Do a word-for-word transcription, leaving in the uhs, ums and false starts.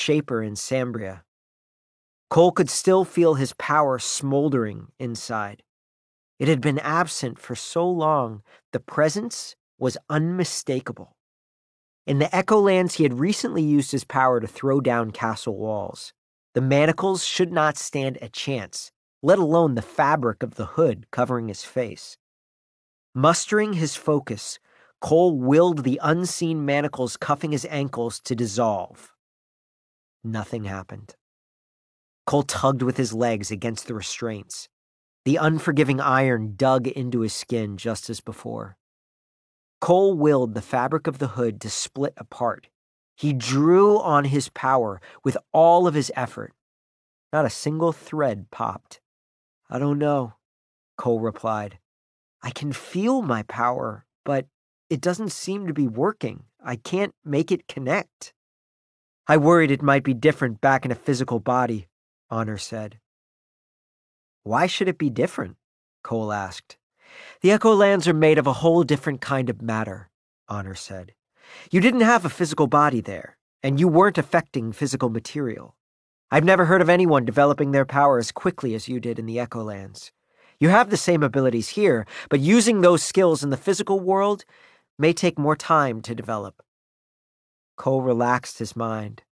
Shaper in Sambria. Cole could still feel his power smoldering inside. It had been absent for so long, the presence was unmistakable. In the Echolands, he had recently used his power to throw down castle walls. The manacles should not stand a chance, let alone the fabric of the hood covering his face. Mustering his focus, Cole willed the unseen manacles cuffing his ankles to dissolve. Nothing happened. Cole tugged with his legs against the restraints. The unforgiving iron dug into his skin just as before. Cole willed the fabric of the hood to split apart. He drew on his power with all of his effort. Not a single thread popped. "I don't know," Cole replied. "I can feel my power, but it doesn't seem to be working. I can't make it connect." "I worried it might be different back in a physical body," Honor said. "Why should it be different?" Cole asked. "The Echolands are made of a whole different kind of matter," Honor said. "You didn't have a physical body there, and you weren't affecting physical material. I've never heard of anyone developing their power as quickly as you did in the Echolands. You have the same abilities here, but using those skills in the physical world may take more time to develop." Cole relaxed his mind.